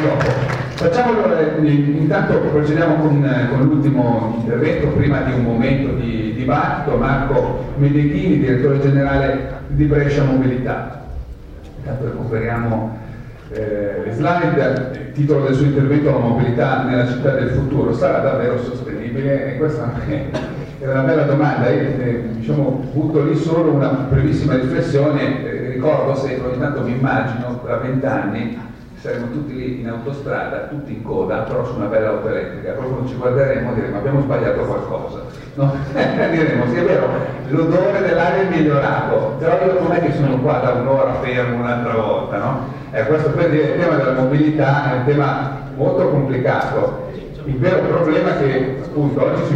dopo. Facciamo intanto procediamo con l'ultimo intervento prima di un momento di dibattito. Marco Medeghini, direttore generale di Brescia Mobilità. Intanto recuperiamo le slide. Il titolo del suo intervento: la mobilità nella città del futuro sarà davvero sostenibile? E questa è una bella domanda. Io diciamo, butto lì solo una brevissima riflessione. Ricordo sempre, ogni tanto mi immagino tra 20 anni saremo tutti lì in autostrada, tutti in coda, però su una bella auto elettrica. Proprio ci guarderemo e diremo: abbiamo sbagliato qualcosa, no? Diremo: sì, è vero, l'odore dell'aria è migliorato, però io com'è che sono qua da un'ora fermo un'altra volta, no? Questo per dire, il tema della mobilità è un tema molto complicato. Il vero problema è che appunto oggi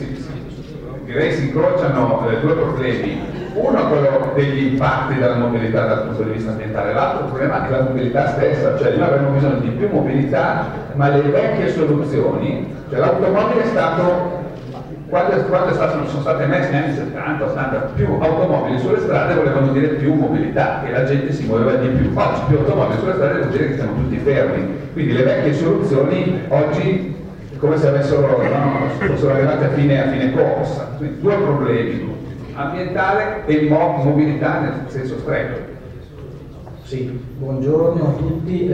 direi si incrociano due problemi. Uno è quello degli impatti della mobilità dal punto di vista ambientale, l'altro problema è la mobilità stessa, cioè noi avremo bisogno di più mobilità, ma le vecchie soluzioni, cioè l'automobile è stato, quando sono state messe negli anni 70, 80, più automobili sulle strade volevano dire più mobilità, che la gente si muoveva di più. Oggi più automobili sulle strade vuol dire che siamo tutti fermi, quindi le vecchie soluzioni oggi come se fossero arrivate a fine corsa. Quindi due problemi: ambientale e mobilità nel senso stretto. Sì, buongiorno a tutti.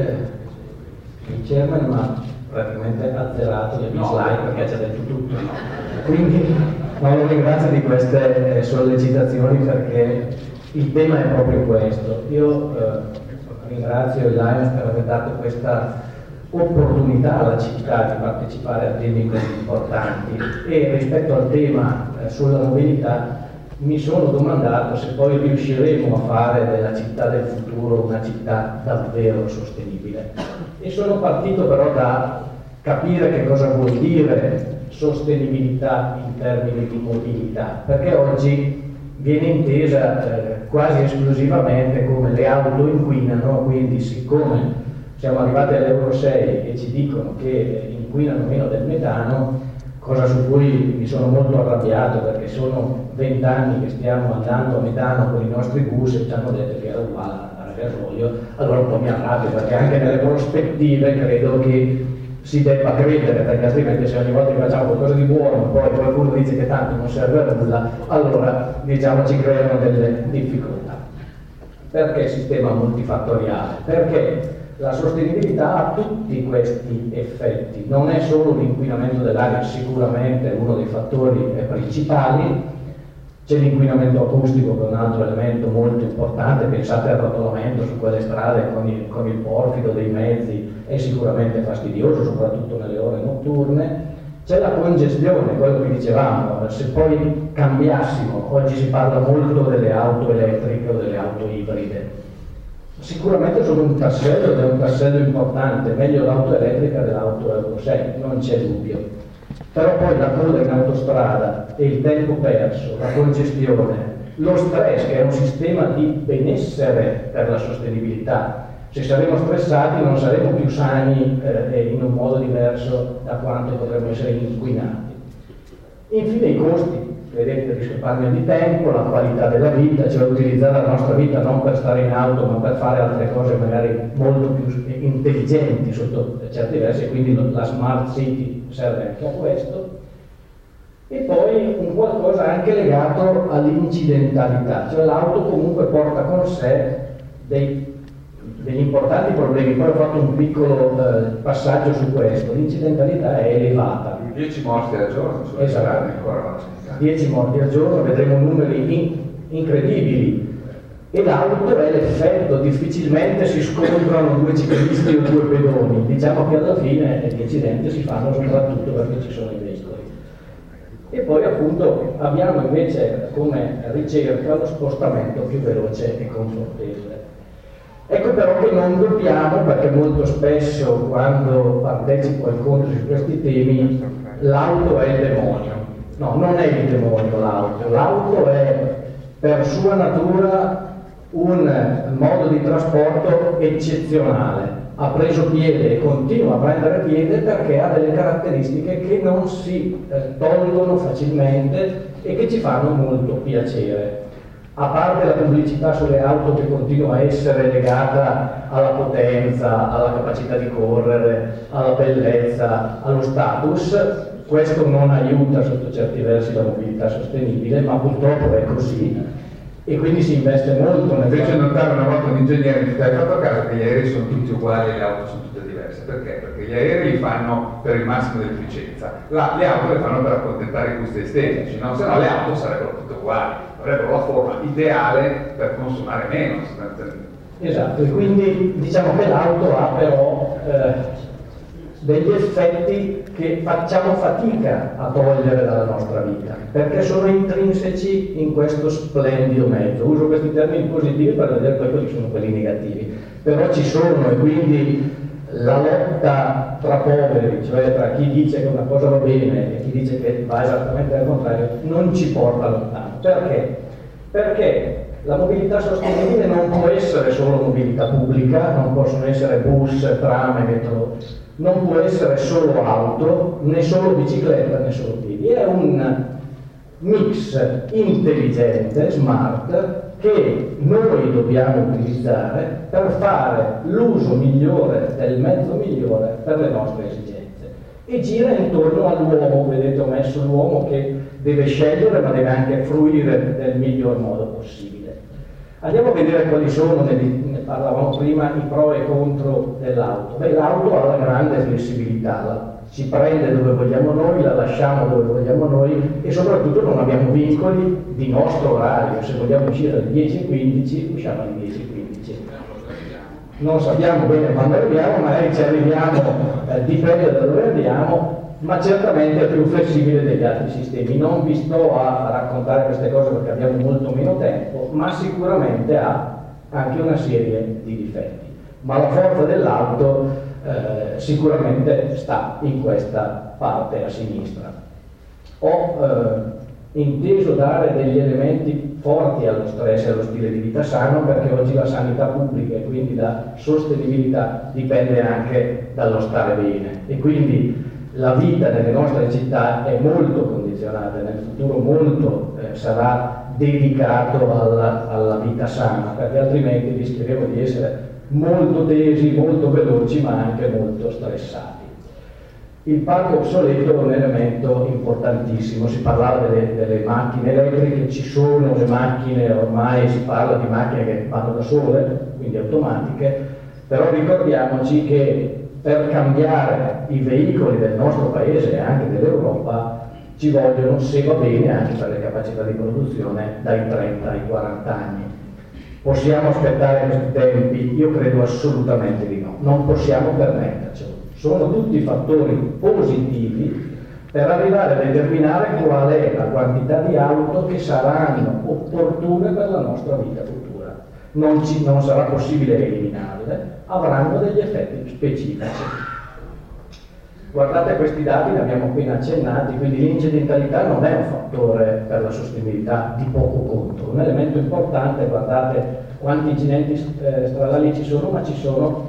Il chairman mi ha praticamente azzerato le mie slide perché ci ha detto tutto. Quindi lo ringrazio di queste sollecitazioni perché il tema è proprio questo. Io ringrazio il Lions per aver dato questa opportunità alla città di partecipare a temi così importanti, e rispetto al tema sulla mobilità mi sono domandato se poi riusciremo a fare della città del futuro una città davvero sostenibile. E sono partito però da capire che cosa vuol dire sostenibilità in termini di mobilità, perché oggi viene intesa quasi esclusivamente come le auto inquinano, quindi siccome siamo arrivati all'Euro 6 e ci dicono che inquinano meno del metano, cosa su cui mi sono molto arrabbiato perché sono 20 anni che stiamo andando a metano con i nostri bus e ci hanno detto che era uguale ad andare a gasolio. Allora un po' mi arrabbio perché anche nelle prospettive credo che si debba credere, perché altrimenti se ogni volta che facciamo qualcosa di buono poi qualcuno dice che tanto non serve a nulla, allora diciamo ci creano delle difficoltà. Perché sistema multifattoriale? Perché la sostenibilità ha tutti questi effetti, non è solo l'inquinamento dell'aria, sicuramente uno dei fattori principali, c'è l'inquinamento acustico che è un altro elemento molto importante. Pensate al rotolamento su quelle strade con il porfido dei mezzi, è sicuramente fastidioso, soprattutto nelle ore notturne. C'è la congestione, quello che dicevamo, se poi cambiassimo, oggi si parla molto delle auto elettriche o delle auto ibride. Sicuramente sono un tassello ed è un tassello importante, meglio l'auto elettrica dell'auto Euro 6, non c'è dubbio. Però poi la coda in autostrada e il tempo perso, la congestione, lo stress, che è un sistema di benessere per la sostenibilità. Se saremo stressati non saremo più sani in un modo diverso da quanto potremmo essere inquinati. Infine i costi. Vedete, il risparmio di tempo, la qualità della vita, cioè utilizzare la nostra vita non per stare in auto ma per fare altre cose magari molto più intelligenti sotto certi versi, e quindi la smart city serve anche a questo. E poi un qualcosa anche legato all'incidentalità, cioè l'auto comunque porta con sé degli importanti problemi. Poi ho fatto un piccolo passaggio su questo. L'incidentalità è elevata. 10 morti al giorno, esatto. Ancora 10 morti al giorno, vedremo numeri incredibili, e l'auto è l'effetto, difficilmente si scontrano due ciclisti o due pedoni, diciamo che alla fine gli incidenti si fanno soprattutto perché ci sono i veicoli. E poi appunto abbiamo invece come ricerca lo spostamento più veloce e confortevole. Ecco però che non dobbiamo, perché molto spesso quando partecipo al incontro su questi temi l'auto è il demonio. No, non è il demonio l'auto è per sua natura un modo di trasporto eccezionale, ha preso piede e continua a prendere piede perché ha delle caratteristiche che non si tolgono facilmente e che ci fanno molto piacere. a parte la pubblicità sulle auto che continua a essere legata alla potenza, alla capacità di correre, alla bellezza, allo status, questo non aiuta sotto certi versi la mobilità sostenibile, ma purtroppo è così e quindi si investe molto nel... Fece notare una volta un ingegnere che hai fatto caso che gli aerei sono tutti uguali e le auto sono tutte diverse. Perché? Perché gli aerei li fanno per il massimo dell'efficienza, le auto le fanno per accontentare i gusti estetici, no? Se no le auto sarebbero tutte uguali, avrebbero la forma ideale per consumare meno. Esatto, e quindi diciamo che l'auto ha però degli effetti che facciamo fatica a togliere dalla nostra vita, perché sono intrinseci in questo splendido mezzo. Uso questi termini positivi per vedere poi quali sono quelli negativi, però ci sono, e quindi la lotta tra poveri, cioè tra chi dice che una cosa va bene e chi dice che va esattamente al contrario, non ci porta lontano. Perché? Perché la mobilità sostenibile non può essere solo mobilità pubblica, non possono essere bus, tram e metro, non può essere solo auto, né solo bicicletta, né solo piedi. È un mix intelligente, smart, che noi dobbiamo utilizzare per fare l'uso migliore del mezzo migliore per le nostre esigenze. E gira intorno all'uomo, vedete ho messo l'uomo che deve scegliere ma deve anche fruire del miglior modo possibile. Andiamo a vedere quali sono, ne parlavamo prima, i pro e contro dell'auto. Beh, l'auto ha la grande flessibilità, ci prende dove vogliamo noi, la lasciamo dove vogliamo noi e soprattutto non abbiamo vincoli di nostro orario. Se vogliamo uscire alle 10:15 usciamo alle 10:15. Non sappiamo bene quando arriviamo, magari ci arriviamo, dipende da dove andiamo, ma certamente è più flessibile degli altri sistemi. Non vi sto a raccontare queste cose perché abbiamo molto meno tempo, ma sicuramente ha anche una serie di difetti. Ma la forza dell'auto sicuramente sta in questa parte a sinistra. Ho inteso dare degli elementi forti allo stress e allo stile di vita sano, perché oggi la sanità pubblica e quindi la sostenibilità dipende anche dallo stare bene, e quindi la vita nelle nostre città è molto condizionata, nel futuro molto sarà dedicato alla vita sana, perché altrimenti rischieremo di essere molto tesi, molto veloci, ma anche molto stressati. Il parco obsoleto è un elemento importantissimo. Si parlava delle macchine elettriche, ci sono le macchine, ormai si parla di macchine che vanno da sole, quindi automatiche, però ricordiamoci che per cambiare i veicoli del nostro paese e anche dell'Europa ci vogliono, se va bene, anche per le capacità di produzione, dai 30 ai 40 anni. Possiamo aspettare questi tempi? Io credo assolutamente di no, non possiamo permettercelo. Sono tutti fattori positivi per arrivare a determinare qual è la quantità di auto che saranno opportune per la nostra vita futura. Non sarà possibile eliminarle, avranno degli effetti specifici. Guardate questi dati, li abbiamo appena accennati, quindi l'incidentalità non è un fattore per la sostenibilità di poco conto. Un elemento importante, guardate quanti incidenti stradali ci sono, ma ci sono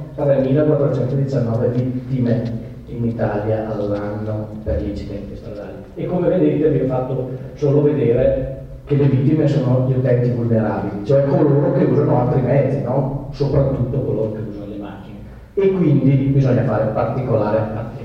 3.419 vittime in Italia all'anno per gli incidenti stradali. E come vedete vi ho fatto solo vedere che le vittime sono gli utenti vulnerabili, cioè coloro che usano altri mezzi, no? Soprattutto coloro che usano le macchine. E quindi bisogna fare particolare attenzione.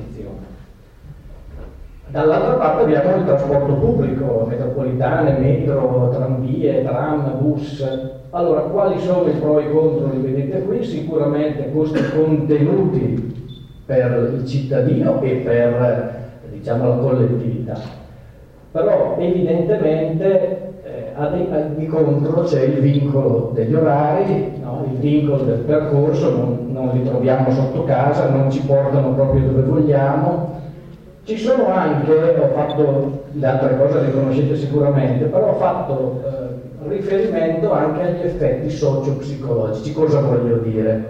Dall'altra parte abbiamo il trasporto pubblico, metropolitane, metro, tranvie, tram, bus. Allora, quali sono i pro e i contro? Li vedete qui, sicuramente costi contenuti per il cittadino e per, diciamo, la collettività. Però evidentemente di contro c'è il vincolo degli orari, no? Il vincolo del percorso, non li troviamo sotto casa, non ci portano proprio dove vogliamo. Ci sono anche, ho fatto, le altre cose le conoscete sicuramente, però ho fatto riferimento anche agli effetti socio-psicologici. Cosa voglio dire?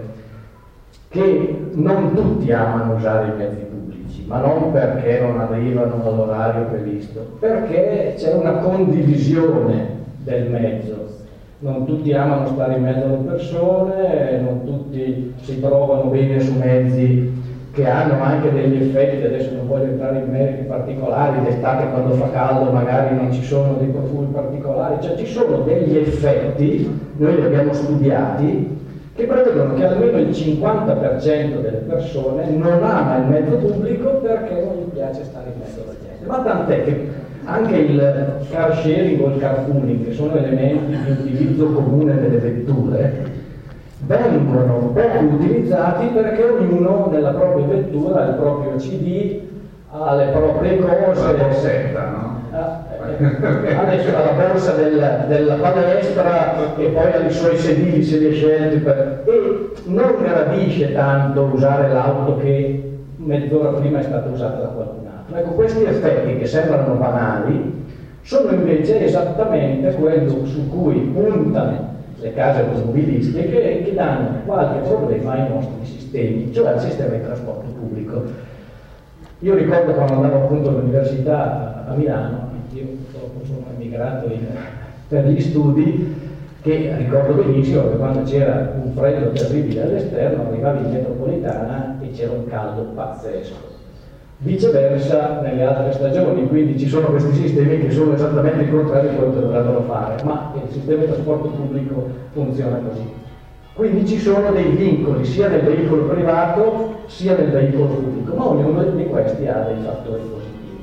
Che non tutti amano usare i mezzi pubblici, ma non perché non arrivano all'orario previsto, perché c'è una condivisione del mezzo. Non tutti amano stare in mezzo alle persone, non tutti si trovano bene su mezzi che hanno anche degli effetti, adesso non voglio entrare in meriti particolari, d'estate quando fa caldo magari non ci sono dei profumi particolari, cioè ci sono degli effetti, noi li abbiamo studiati, che prevedono che almeno il 50% delle persone non ama il mezzo pubblico perché non gli piace stare in mezzo alla gente. Ma tant'è che anche il car sharing o il carpooling, che sono elementi di utilizzo comune delle vetture, vengono poco utilizzati perché ognuno nella propria vettura ha il proprio CD, ha le proprie cose. La borsetta, no? Adesso ha la borsa della palestra e poi ha i suoi sedili, se li ha scelti e non gradisce tanto usare l'auto che mezz'ora prima è stata usata da qualcun altro. Ecco, questi effetti che sembrano banali sono invece esattamente quello su cui puntano le case automobilistiche che danno qualche problema ai nostri sistemi, cioè al sistema di trasporto pubblico. Io ricordo quando andavo appunto all'università a Milano, io purtroppo sono emigrato per gli studi, che ricordo benissimo che quando c'era un freddo terribile all'esterno arrivavi in metropolitana e c'era un caldo pazzesco. Viceversa nelle altre stagioni, quindi ci sono questi sistemi che sono esattamente il contrario di quello che dovrebbero fare, ma il sistema di trasporto pubblico funziona così. Quindi ci sono dei vincoli sia nel veicolo privato sia nel veicolo pubblico, ma ognuno di questi ha dei fattori positivi.